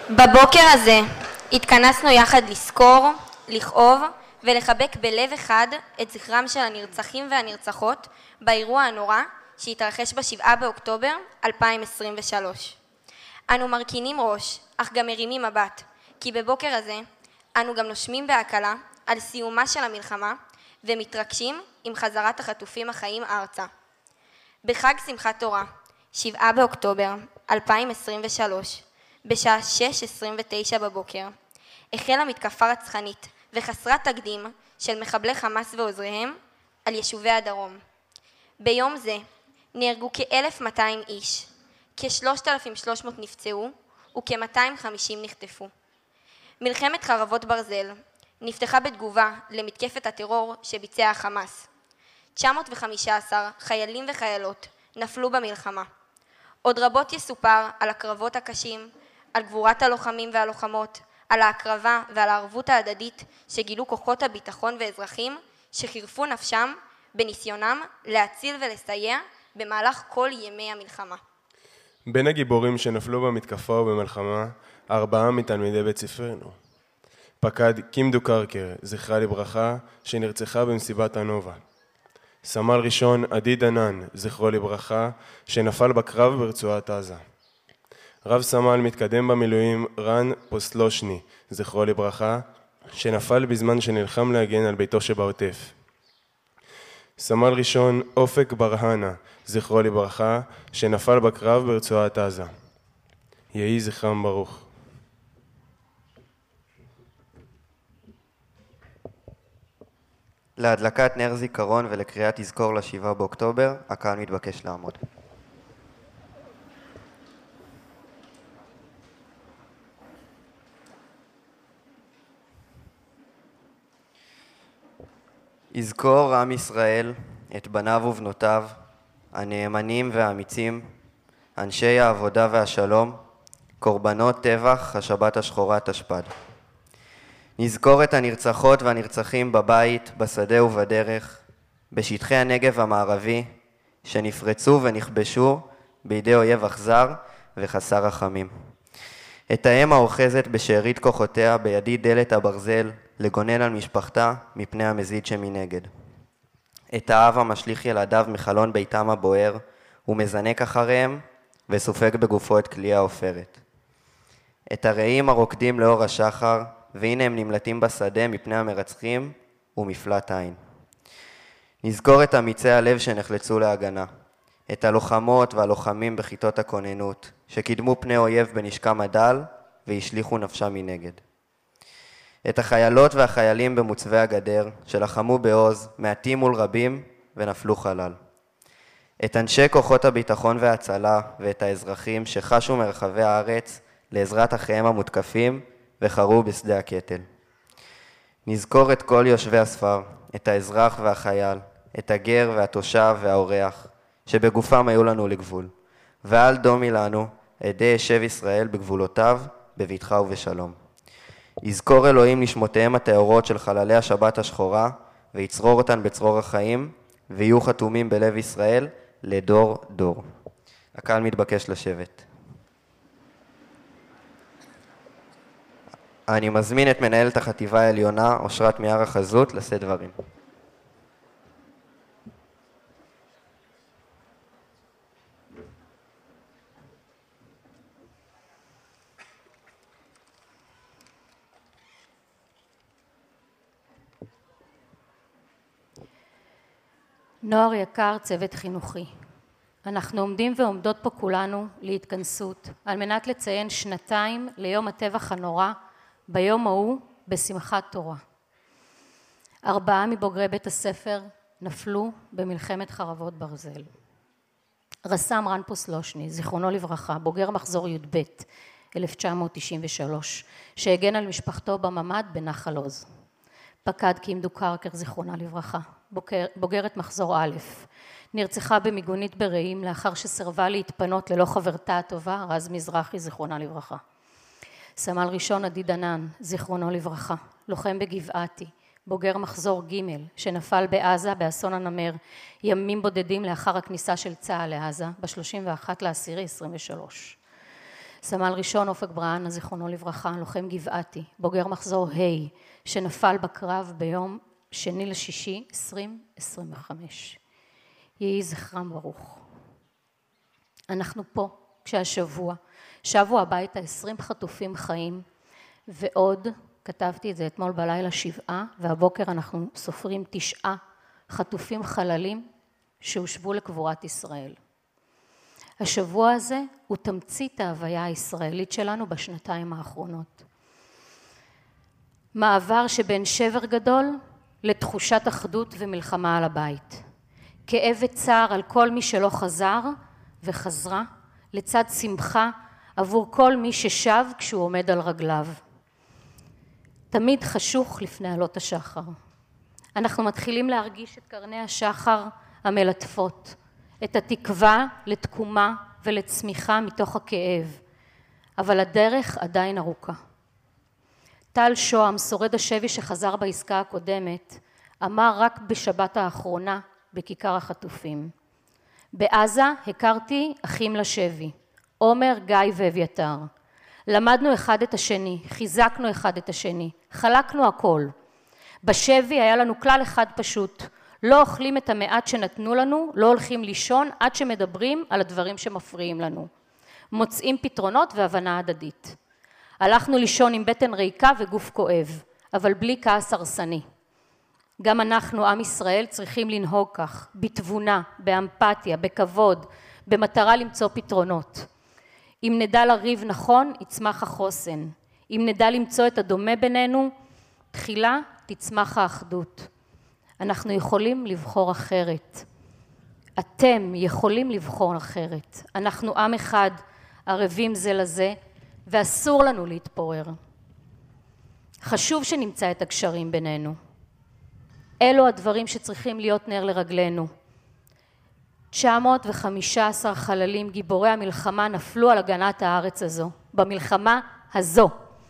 בבוקר הזה התכנסנו יחד לזכור, לכאוב ולחבק בלב אחד את זכרם של הנרצחים והנרצחות באירוע הנורא שהתרחש ב7 באוקטובר 2023. אנו מרכינים ראש, אך גם מרימים מבט, כי בבוקר הזה אנו גם נושמים בהקלה על סיומה של המלחמה ומתרגשים עם חזרת החטופים החיים ארצה. בחג שמחת תורה, 7 באוקטובר 2023, בשעה 6:29 בבוקר, החלה מתקפה רצחנית וחסרת תקדים של מחבלי חמאס ועוזריהם על יישובי הדרום. ביום זה נהרגו כ-1,200 איש, כ-3,300 נפצעו וכ-250 נחטפו. מלחמת חרבות ברזל נפתחה בתגובה למתקפת הטרור שביצע החמאס. 915 חיילים וחיילות נפלו במלחמה. עוד רבות יסופר על הקרבות הקשים, על גבורת הלוחמים והלוחמות, על ההקרבה ועל הערבות ההדדית שגילו כוחות הביטחון ואזרחים שחירפו נפשם בניסיונם להציל ולסייע במהלך כל ימי המלחמה. בין הגיבורים שנפלו במתקפה ובמלחמה, 4 מתלמידי בית ספרנו. פקד קימדו קרקר, זכרה לברכה, שנרצחה במסיבת הנובה. סמל ראשון עדי דנן, זכרו לברכה, שנפל בקרב ברצועת עזה. רב סמל מתקדם במילואים רן פוסלושני, זכרו לברכה, שנפל בזמן שנלחם להגן על ביתו שבעוטף. סמל ראשון אופק ברהנה, זכרו לברכה, שנפל בקרב ברצועת עזה. יהי זכרם ברוך. להדלקת נר זיכרון ולקריאת תזכור ל7 באוקטובר, הקהל מתבקש לעמוד. יזכור עם ישראל את בניו ובנותיו, הנאמנים והאמיצים, אנשי העבודה והשלום, קורבנות טבח השבת השחורה תשפ"ד. נזכור את הנרצחות והנרצחים בבית, בשדה ובדרך, בשטחי הנגב המערבי, שנפרצו ונכבשו בידי אויב אכזר וחסר רחמים. את האם האוחזת בשארית כוחותיה בידי דלת הברזל, לגונן על משפחתה מפני המזיד שמנגד. את האב המשליך ילדיו מחלון ביתם הבוער, ומזנק אחריהם וסופג בגופו את כלי העופרת. את הרעים הרוקדים לאור השחר, והנה הם נמלטים בשדה מפני המרצחים ומפלט עין. נזכור את אמיצי הלב שנחלצו להגנה, את הלוחמות והלוחמים בכיתות הכוננות, שקידמו פני אויב בנשקם הדל והשליחו נפשם מנגד. את החיילות והחיילים במוצבי הגדר, שלחמו בעוז, מעטים מול רבים ונפלו חלל. את אנשי כוחות הביטחון וההצלה ואת האזרחים שחשו מרחבי הארץ לעזרת אחיהם המותקפים וחרו בשדה הקטל. נזכור את כל יושבי הספר, את האזרח והחייל, את הגר והתושב והאורח, שבגופם היו לנו לגבול, ואל דומי לנו עדי ישב ישראל בגבולותיו, בביטחה ובשלום. יזכור אלוהים נשמותיהם הטהורות של חללי השבת השחורה, ויצרור אותן בצרור החיים, ויהיו חתומים בלב ישראל לדור דור. הקהל מתבקש לשבת. אני מזמין את מנהלת החטיבה העליונה, אושרת מיאר החזות, לשאת דברים. נוער יקר, צוות חינוכי. אנחנו עומדים ועומדות פה כולנו להתכנסות על מנת לציין 2 ליום הטבח הנורא, ביום ההוא בשמחת תורה. 4 מבוגרי בית הספר נפלו במלחמת חרבות ברזל. רס"מ רן פוסלושני, זיכרונו לברכה, בוגר מחזור י"ב 1993, שהגן על משפחתו בממ"ד בנחל עוז. פקד קימדו קרקר, זיכרונה לברכה, בוגרת מחזור א', נרצחה במיגונית ברעים לאחר שסרבה להתפנות ללא חברתה הטובה, רז מזרחי, זיכרונה לברכה. סמל ראשון עדי דנן, זיכרונו לברכה, לוחם בגבעתי, בוגר מחזור ג' שנפל בעזה באסון הנמר, ימים בודדים לאחר הכניסה של צה"ל לעזה, ב-31 ל-10/23. סמל ראשון אופק ברהנה, זיכרונו לברכה, לוחם גבעתי, בוגר מחזור ה' שנפל בקרב ביום 2/6/2025. יהי זכרם ברוך. אנחנו פה כשהשבוע שבו הביתה 20 חטופים חיים, ועוד, כתבתי את זה אתמול בלילה 7, והבוקר אנחנו סופרים 9 חטופים חללים שהושבו לקבורת ישראל. השבוע הזה הוא תמצית ההוויה הישראלית שלנו בשנתיים האחרונות. מעבר שבין שבר גדול לתחושת אחדות ומלחמה על הבית. כאב וצער על כל מי שלא חזר וחזרה, לצד שמחה עבור כל מי ששב כשהוא עומד על רגליו. תמיד חשוך לפני עלות השחר. אנחנו מתחילים להרגיש את קרני השחר המלטפות, את התקווה לתקומה ולצמיחה מתוך הכאב, אבל הדרך עדיין ארוכה. טל שוהם, שורד השבי שחזר בעסקה הקודמת, אמר רק בשבת האחרונה בכיכר החטופים: בעזה הכרתי אחים לשבי, עומר, גיא ואביתר. למדנו אחד את השני, חיזקנו אחד את השני, חלקנו הכל. בשבי היה לנו כלל אחד פשוט: לא אוכלים את המעט שנתנו לנו, לא הולכים לישון עד שמדברים על הדברים שמפריעים לנו. מוצאים פתרונות והבנה הדדית. הלכנו לישון עם בטן ריקה וגוף כואב, אבל בלי כעס הרסני. גם אנחנו, עם ישראל, צריכים לנהוג כך, בתבונה, באמפתיה, בכבוד, במטרה למצוא פתרונות. אם נדע לריב נכון, יצמח החוסן. אם נדע למצוא את הדומה בינינו, תחילה תצמח האחדות. אנחנו יכולים לבחור אחרת. אתם יכולים לבחור אחרת. אנחנו עם אחד, ערבים זה לזה, ואסור לנו להתפורר. חשוב שנמצא את הקשרים בינינו. אלו הדברים שצריכים להיות נר לרגלינו. 915 חללים גיבורי המלחמה נפלו על הגנת הארץ הזו, במלחמה הזו.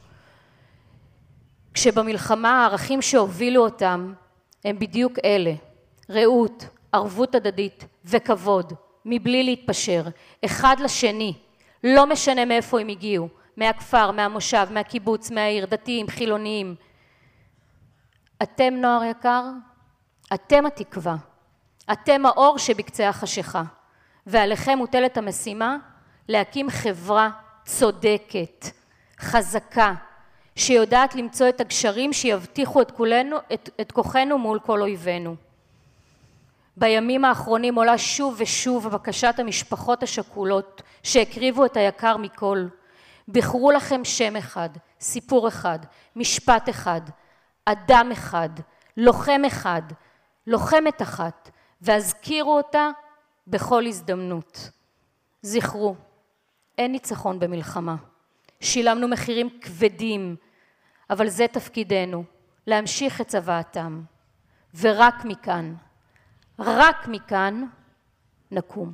כשבמלחמה הערכים שהובילו אותם הם בדיוק אלה: רעות, ערבות הדדית וכבוד, מבלי להתפשר, אחד לשני, לא משנה מאיפה הם הגיעו, מהכפר, מהמושב, מהקיבוץ, מהעיר, דתיים, חילוניים. אתם, נוער יקר, אתם התקווה, אתם האור שבקצה החשיכה, ועליכם מוטלת המשימה להקים חברה צודקת, חזקה, שיודעת למצוא את הגשרים שיבטיחו את כוחנו מול כל אויבינו. בימים האחרונים עולה שוב ושוב בקשת המשפחות השכולות שהקריבו את היקר מכל. בחרו לכם שם אחד, סיפור אחד, משפט אחד, אדם אחד, לוחם אחד, לוחמת אחת, והזכירו אותה בכל הזדמנות. זכרו, אין ניצחון במלחמה. שילמנו מחירים כבדים, אבל זה תפקידנו, להמשיך את צוואתם. ורק מכאן, רק מכאן נקום.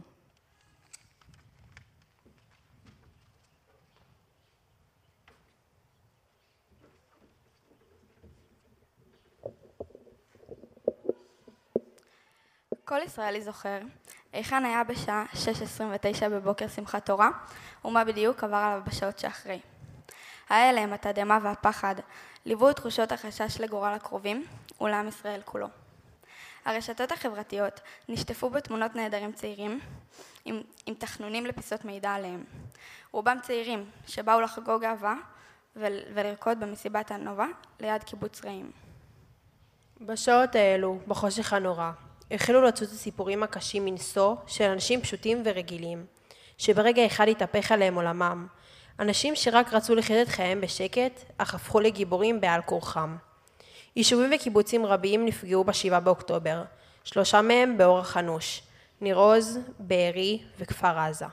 כל ישראלי זוכר היכן היה בשעה 6:29 בבוקר שמחת תורה, ומה בדיוק עבר עליו בשעות שאחרי. ההלם, התדהמה והפחד ליוו את תחושות החשש לגורל הקרובים ולעם ישראל כולו. הרשתות החברתיות נשטפו בתמונות נהדרים צעירים עם תחנונים לפיסות מידע עליהם. רובם צעירים שבאו לחגוג אהבה ולרקוד במסיבת הנובה ליד קיבוץ רעים. בשעות האלו, בחושך הנורא, החלו לצוץ הסיפורים הקשים מנשוא של אנשים פשוטים ורגילים, שברגע אחד התהפך עליהם עולמם. אנשים שרק רצו לחיות את חייהם בשקט, אך הפכו לגיבורים בעל כורחם. יישובים וקיבוצים רבים נפגעו ב7 באוקטובר, 3 מהם באורח אנוש, ניר עוז, בארי וכפר עזה.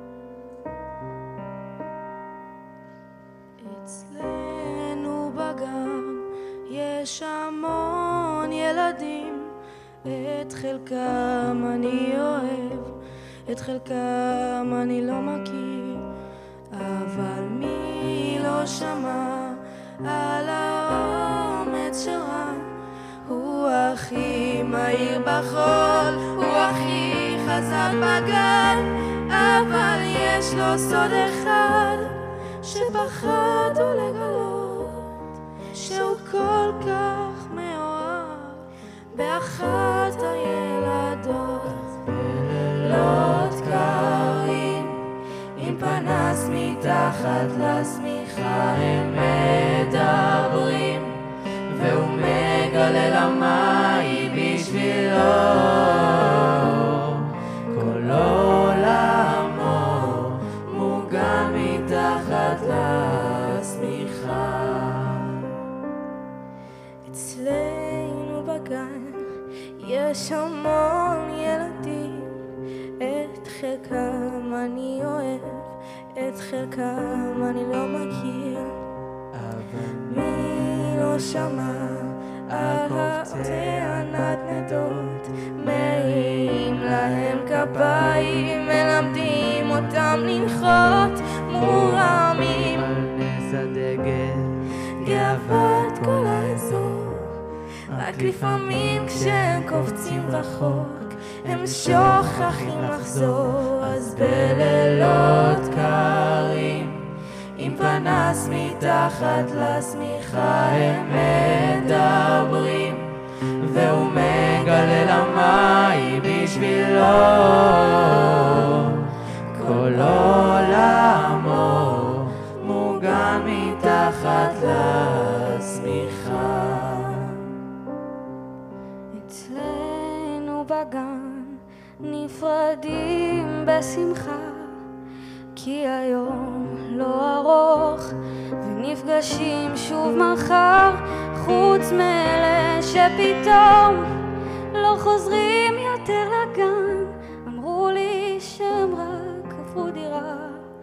אצלנו בגן ילדים, את חלקם אני אוהב, את חלקם אני לא מכיר, אבל מי לא שמע על האומץ שרם? הוא הכי מהיר בחול, הוא הכי חזק בגן, אבל יש לו סוד אחד שפחדו לגלות, שהוא כל כך מאוהב באחת הילדות. בלילות קרים עם פנס מתחת לשמיכה הם מדברים, והוא מגלה למה היא בשבילו כל עולמו מוגן מתחת לשמיכה. אצלנו בגן יש המון ילדים, את חלקם אני אוהב, את חלקם אני לא מכיר, מי לא שמע על הנדנדות, מרים להם כפיים, מלמדים אותם לנחות, מורמים על נס הדגל, גאוות כל האזור. רק לפעמים כשהם קופצים רחוק הם שוכחים לחזור. אז בלילות קרים עם פנס מתחת לשמיכה הם מדברים, והוא מגלה למה היא בשבילו כל עולמו מוגן מתחת לשמיכה. אצלנו בגן נפרדים בשמחה, כי היום לא ארוך ונפגשים שוב מחר, חוץ מאלה שפתאום לא חוזרים יותר לגן. אמרו לי שהם רק עברו דירה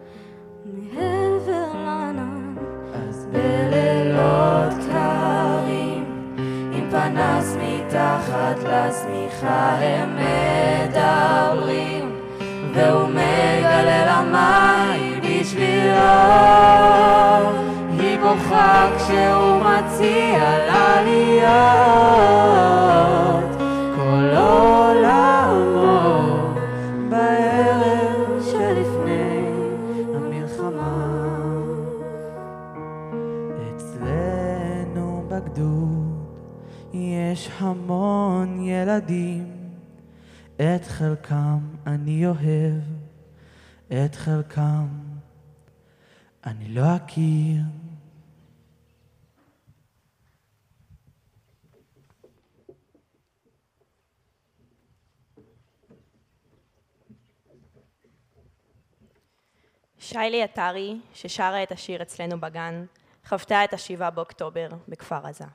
מעבר לענן. אז בלילות קרים עם פנס מתחת לשמיכה הם מדברים, והוא מגלה למה היא בשבילו היא בוכה כשהוא מציע לה להיות כל עולמו בערב שלפני המלחמה. אצלנו בגדוד יש המון ילדים, את חלקם אני אוהב, את חלקם אני לא אכיר. שיילי עטרי, ששרה את השיר אצלנו בגן, חוותה את ה7 באוקטובר בכפר עזה.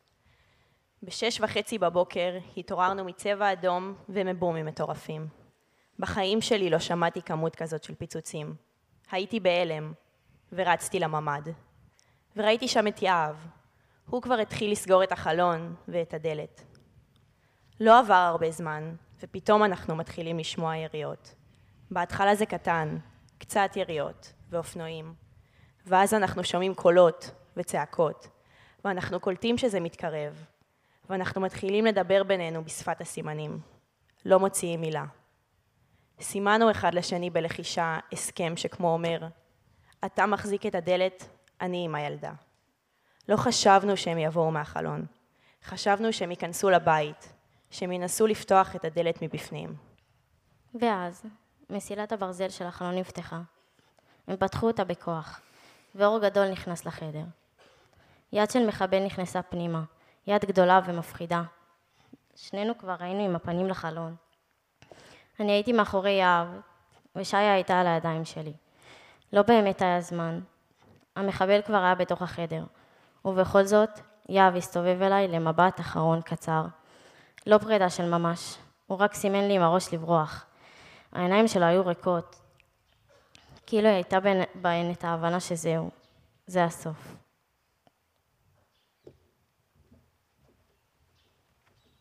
ב6:30 בבוקר התעוררנו מצבע אדום ומבומים מטורפים. בחיים שלי לא שמעתי כמות כזאת של פיצוצים. הייתי בהלם ורצתי לממ"ד. וראיתי שם את יהב. הוא כבר התחיל לסגור את החלון ואת הדלת. לא עבר הרבה זמן, ופתאום אנחנו מתחילים לשמוע יריות. בהתחלה זה קטן, קצת יריות ואופנועים. ואז אנחנו שומעים קולות וצעקות, ואנחנו קולטים שזה מתקרב. ואנחנו מתחילים לדבר בינינו בשפת הסימנים. לא מוציאים מילה. סימנו אחד לשני בלחישה הסכם שכמו אומר, אתה מחזיק את הדלת, אני עם הילדה. לא חשבנו שהם יבואו מהחלון. חשבנו שהם ייכנסו לבית, שהם ינסו לפתוח את הדלת מבפנים. ואז מסילת הברזל של החלון נפתחה. הם פתחו אותה בכוח, ואור גדול נכנס לחדר. יד של מחבל נכנסה פנימה, יד גדולה ומפחידה. שנינו כבר ראינו עם הפנים לחלון. אני הייתי מאחורי יהב, ושיה הייתה על הידיים שלי. לא באמת היה זמן. המחבל כבר היה בתוך החדר, ובכל זאת, יהב הסתובב אליי למבט אחרון קצר. לא פרידה של ממש, הוא רק סימן לי עם הראש לברוח. העיניים שלו היו ריקות, כאילו הייתה בהן את ההבנה שזהו, זה הסוף.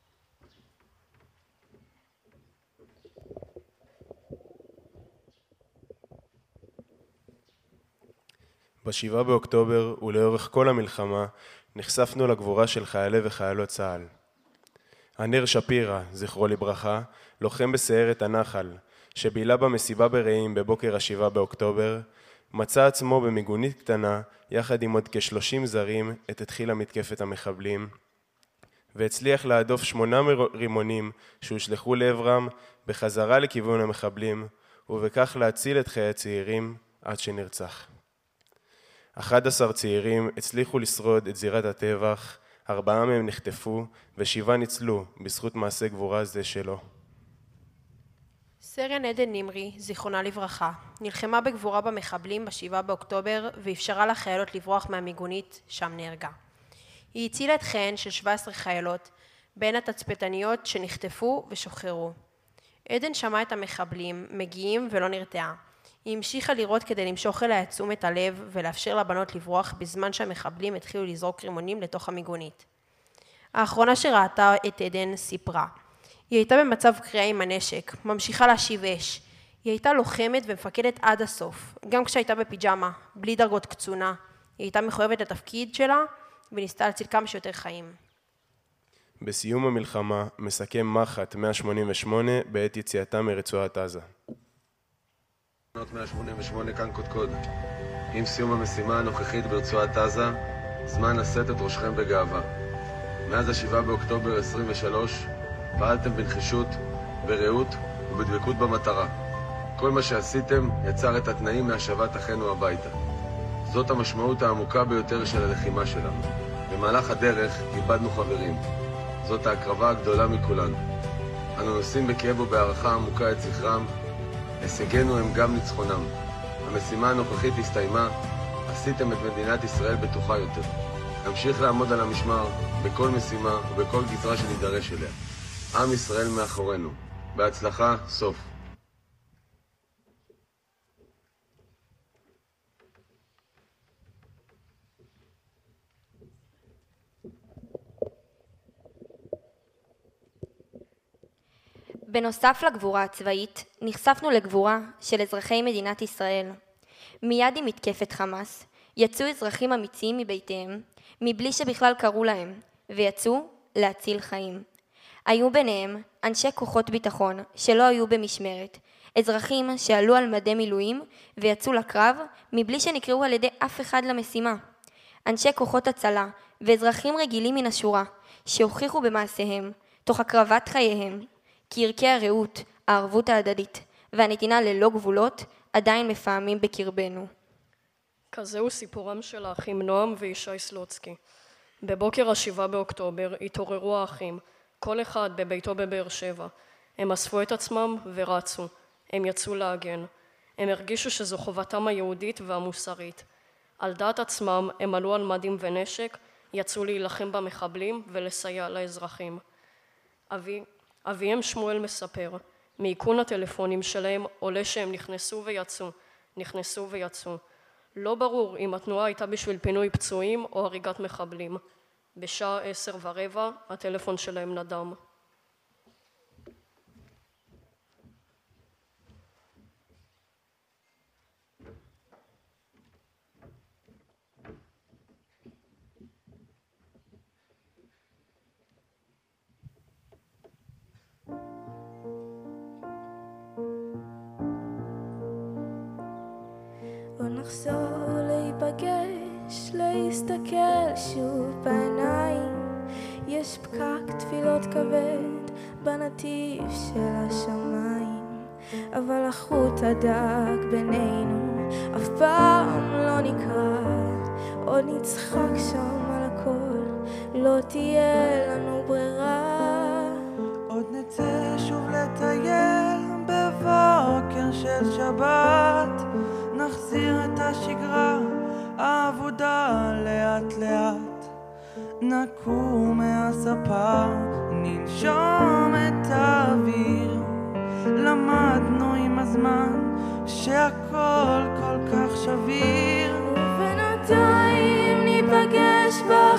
ב7 באוקטובר ולאורך כל המלחמה נחשפנו לגבורה של חיילי וחיילות צה"ל. הנר שפירא, זכרו לברכה, לוחם בסיירת הנחל, שבילה במסיבה ברעים בבוקר ה7 באוקטובר, מצא עצמו במיגונית קטנה, יחד עם עוד כ-30 זרים, עת התחילה מתקפת המחבלים, והצליח להדוף 8 רימונים שהושלחו לעברם בחזרה לכיוון המחבלים, ובכך להציל את חיי הצעירים עד שנרצח. 11 צעירים הצליחו לשרוד את זירת הטבח, 4 מהם נחטפו ו7 ניצלו בזכות מעשה גבורה זה שלו. סרן עדן נמרי, זיכרונה לברכה, נלחמה בגבורה במחבלים ב7 באוקטובר ואפשרה לחיילות לברוח מהמיגונית, שם נהרגה. היא הצילה את חייהן של 17 חיילות, בין התצפיתניות שנחטפו ושוחררו. עדן שמעה את המחבלים מגיעים ולא נרתעה. היא המשיכה לירות כדי למשוך אליה את תשומת הלב ולאפשר לבנות לברוח בזמן שהמחבלים התחילו לזרוק רימונים לתוך המיגונית. האחרונה שראתה את עדן סיפרה. היא הייתה במצב קריאה עם הנשק, ממשיכה להשיב אש. היא הייתה לוחמת ומפקדת עד הסוף, גם כשהייתה בפיג'מה, בלי דרגות קצונה. היא הייתה מחויבת לתפקיד שלה וניסתה להציל כמה שיותר חיים. בסיום המלחמה מסכם מח"ט 188 בעת יציאתה מרצועת עזה. 188 כאן קודקוד. עם סיום המשימה הנוכחית ברצועת עזה, זמן לשאת את ראשכם בגאווה. מאז ה7 באוקטובר 23 פעלתם בנחישות, ברעות ובדבקות במטרה. כל מה שעשיתם יצר את התנאים להשבת אחינו הביתה. זאת המשמעות העמוקה ביותר של הלחימה שלנו. במהלך הדרך איבדנו חברים. זאת ההקרבה הגדולה מכולנו. אנו נושאים בכאב ובהערכה עמוקה את זכרם. הישגינו הם גם ניצחונם. המשימה הנוכחית הסתיימה, עשיתם את מדינת ישראל בטוחה יותר. נמשיך לעמוד על המשמר בכל משימה ובכל גזרה שנידרש אליה. עם ישראל מאחורינו. בהצלחה, סוף. בנוסף לגבורה הצבאית, נחשפנו לגבורה של אזרחי מדינת ישראל. מיד עם מתקפת חמאס, יצאו אזרחים אמיצים מביתיהם, מבלי שבכלל קראו להם, ויצאו להציל חיים. היו ביניהם אנשי כוחות ביטחון שלא היו במשמרת, אזרחים שעלו על מדי מילואים ויצאו לקרב, מבלי שנקראו על ידי אף אחד למשימה. אנשי כוחות הצלה ואזרחים רגילים מן השורה, שהוכיחו במעשיהם, תוך הקרבת חייהם, כי ערכי הרעות, הערבות ההדדית והנתינה ללא גבולות עדיין מפעמים בקרבנו. כזהו סיפורם של האחים נועם וישי סלוצקי. בבוקר ה7 באוקטובר התעוררו האחים, כל אחד בביתו בבאר שבע. הם אספו את עצמם ורצו. הם יצאו להגן. הם הרגישו שזו חובתם היהודית והמוסרית. על דעת עצמם הם עלו על מדים ונשק, יצאו להילחם במחבלים ולסייע לאזרחים. אביהם שמואל מספר, מאיכון הטלפונים שלהם עולה שהם נכנסו ויצאו. לא ברור אם התנועה הייתה בשביל פינוי פצועים או הריגת מחבלים. בשעה 10:15 הטלפון שלהם נדם. ונחזור להיפגש, להסתכל שוב בעיניים. יש פקק תפילות כבד בנתיב של השמיים, אבל החוט הדק בינינו אף פעם לא נקרע. עוד נצחק שם על הכל, לא תהיה לנו ברירה. עוד נצא שוב לטייל בבוקר של שבת, נחזיר את השגרה, העבודה לאט לאט. נקום מהספה, ננשום את האוויר. למדנו עם הזמן שהכל כל כך שביר. ובינתיים ניפגש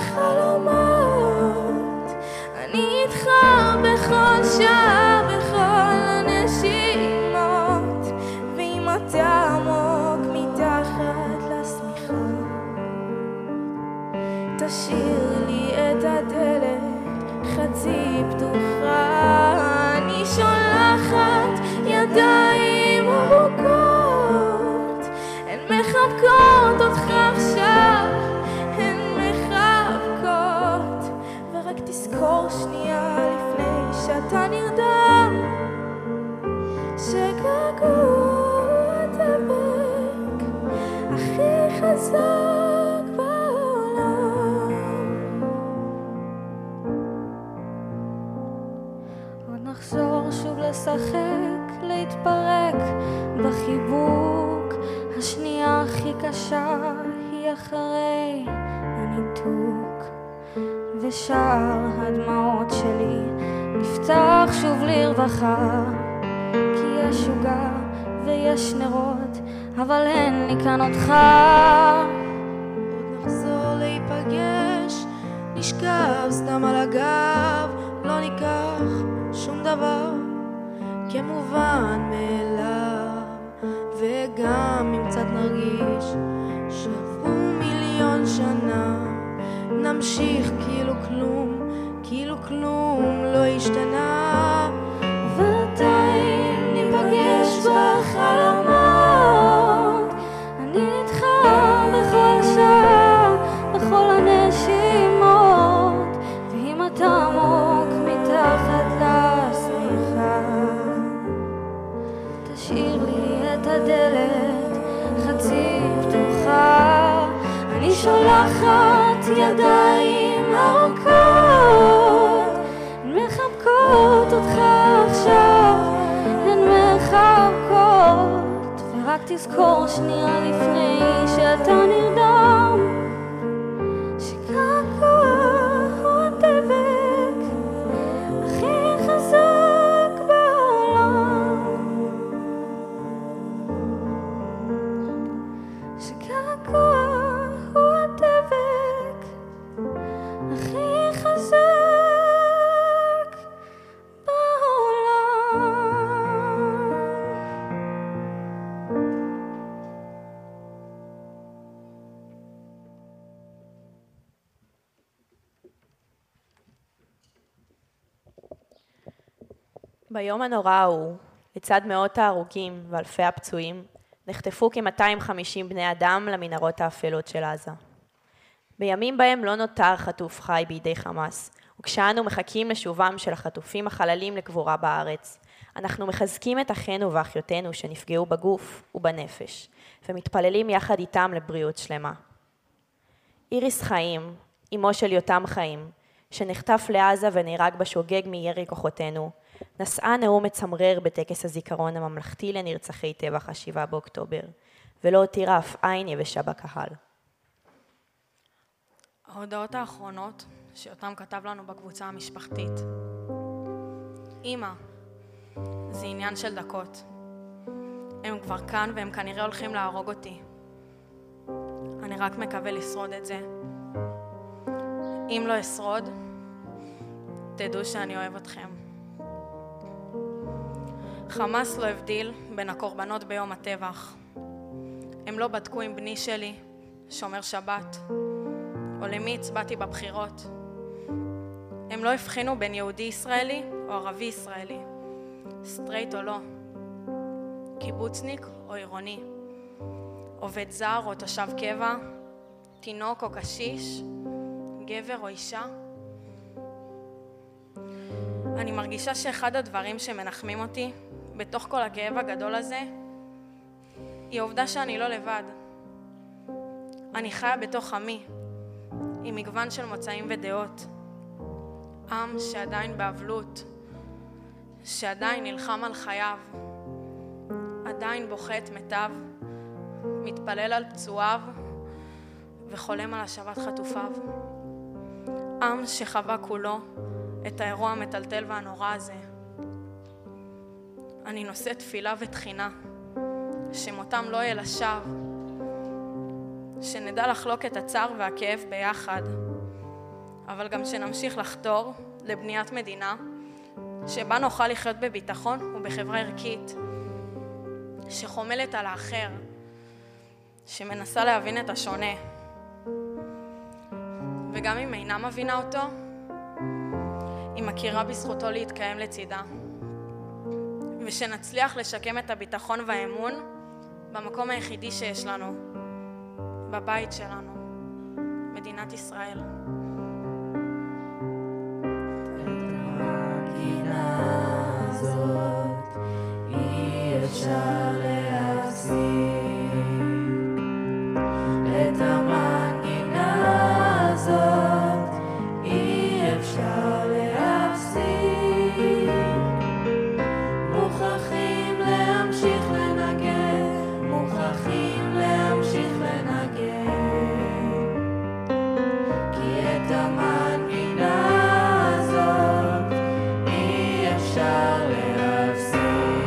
בחלומות, אני איתך בכל שעה, בכל הנשימות. ואם אתה עמוק מתחת לשמיכה, תשאיר לי את הדלת חצי פתוחה. אני שולחת ידיים ארוכות, הן מחבקות אותך עכשיו, הן מחבקות. ורק תזכור שנייה לפני שאתה נרדם, שגעגוע דבק הכי חזק בעולם. עוד נחזור שוב לשחק, להתפרק בחיבוק. השנייה הכי קשה היא אחרי הניתוק, ושאר הדמעות שלי נפתח שוב לרווחה. כי יש שוגע ויש נרות, אבל אין לי כאן אותך. עוד נחזור להיפגש, נשכב סתם על הגב, לא ניקח שום דבר כמובן מאליו. וגם אם קצת נרגיש שעברו מיליון שנה, נמשיך כאילו כלום לא השתנה. ועדיין ניפגש בחלומות, אני איתך בכל שעה, בכל הנשימות. ואם אתה עמוק מתחת לשמיכה, תשאיר לי את הדלת חצי פתוחה. אני שולחת ידיים ארוכות, הן מחבקות אותך עכשיו, הן מחבקות. ורק תזכור שנייה לפני שאתה נרדם, שגעגוע הוא הדבק הכי חזק בעולם. שגעגוע הוא הדבק הכי חזק בעולם. ביום הנורא ההוא, לצד מאות ההרוגים ואלפי הפצועים, נחטפו כ-250 בני אדם למנהרות האפלות של עזה. בימים בהם לא נותר חטוף חי בידי חמאס, וכשאנו מחכים לשובם של החטופים החללים לקבורה בארץ, אנחנו מחזקים את אחינו ואחיותינו שנפגעו בגוף ובנפש, ומתפללים יחד איתם לבריאות שלמה. איריס חיים, אמו של יותם חיים, שנחטף לעזה ונהרג בשוגג מירי כוחותינו, נשאה נאום מצמרר בטקס הזיכרון הממלכתי לנרצחי טבח ה-7 באוקטובר, ולא הותירה אף עין יבשה בקהל. ההודעות האחרונות שיותם כתב לנו בקבוצה המשפחתית. אמא, זה עניין של דקות. הם כבר כאן והם כנראה הולכים להרוג אותי. אני רק מקווה לשרוד את זה. אם לא אשרוד, תדעו שאני אוהב אתכם. חמאס לא הבדיל בין הקורבנות ביום הטבח. הם לא בדקו עם בני שלי, שומר שבת, או למי הצבעתי בבחירות. הם לא הבחינו בין יהודי ישראלי או ערבי ישראלי, סטרייט או לא, קיבוצניק או עירוני, עובד זר או תושב קבע, תינוק או קשיש, גבר או אישה. אני מרגישה שאחד הדברים שמנחמים אותי בתוך כל הכאב הגדול הזה היא העובדה שאני לא לבד. אני חיה בתוך עמי, עם מגוון של מוצאים ודעות. עם שעדיין באבלות, שעדיין נלחם על חייו, עדיין בוכה את מתיו, מתפלל על פצועיו וחולם על השבת חטופיו. עם שחווה כולו את האירוע המטלטל והנורא הזה. אני נושא תפילה ותחינה, שמותם לא יהיה לשווא, שנדע לחלוק את הצער והכאב ביחד, אבל גם שנמשיך לחתור לבניית מדינה שבה נוכל לחיות בביטחון ובחברה ערכית, שחומלת על האחר, שמנסה להבין את השונה, וגם אם אינה מבינה אותו, היא מכירה בזכותו להתקיים לצידה. ושנצליח לשקם את הביטחון והאמון במקום היחידי שיש לנו, בבית שלנו, מדינת ישראל. אי אפשר להפסיק את המנגינה הזאת, אי אפשר להפסיק, מוכרחים להמשיך לנגן, מוכרחים להמשיך לנגן, כי את המנגינה הזאת אי אפשר להפסיק.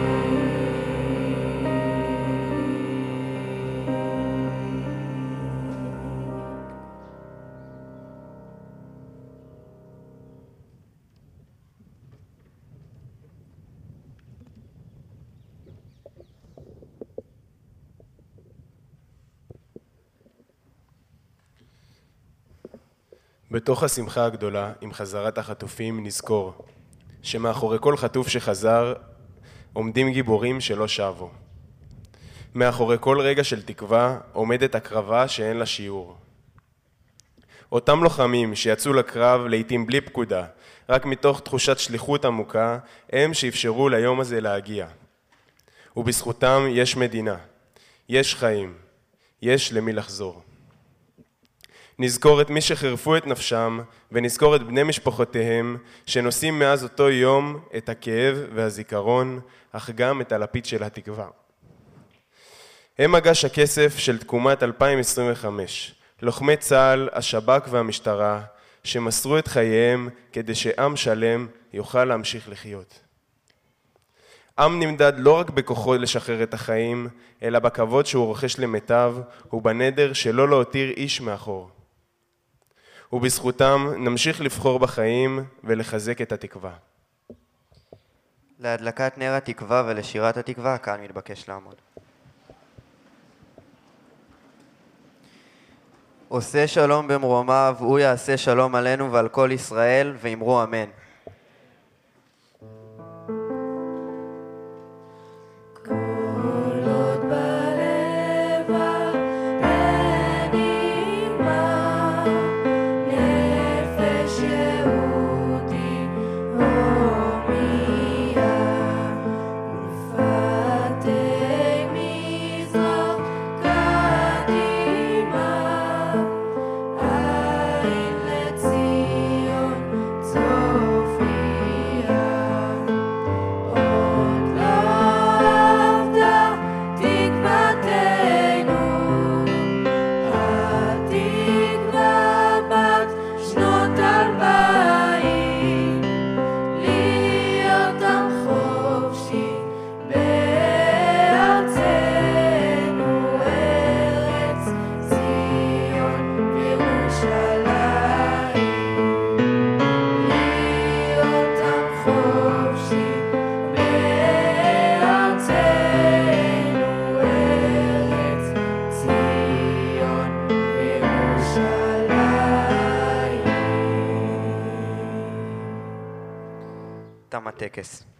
בתוך השמחה הגדולה עם חזרת החטופים נזכור שמאחורי כל חטוף שחזר עומדים גיבורים שלא שבו. מאחורי כל רגע של תקווה עומדת הקרבה שאין לה שיעור. אותם לוחמים שיצאו לקרב לעתים בלי פקודה, רק מתוך תחושת שליחות עמוקה, הם שאפשרו ליום הזה להגיע. ובזכותם יש מדינה, יש חיים, יש למי לחזור. נזכור את מי שחירפו את נפשם, ונזכור את בני משפחותיהם, שנושאים מאז אותו יום את הכאב והזיכרון, אך גם את הלפיד של התקווה. הם מגש הכסף של תקומת 2025, לוחמי צה"ל, השב"כ והמשטרה, שמסרו את חייהם כדי שעם שלם יוכל להמשיך לחיות. עם נמדד לא רק בכוחו לשחרר את החיים, אלא בכבוד שהוא רוכש למיטב, ובנדר שלא להותיר איש מאחור. ובזכותם נמשיך לבחור בחיים ולחזק את התקווה. להדלקת נר התקווה ולשירת התקווה, כאן מתבקש לעמוד. עושה שלום במרומיו, הוא יעשה שלום עלינו ועל כל ישראל, ואמרו אמן. תם הטקס.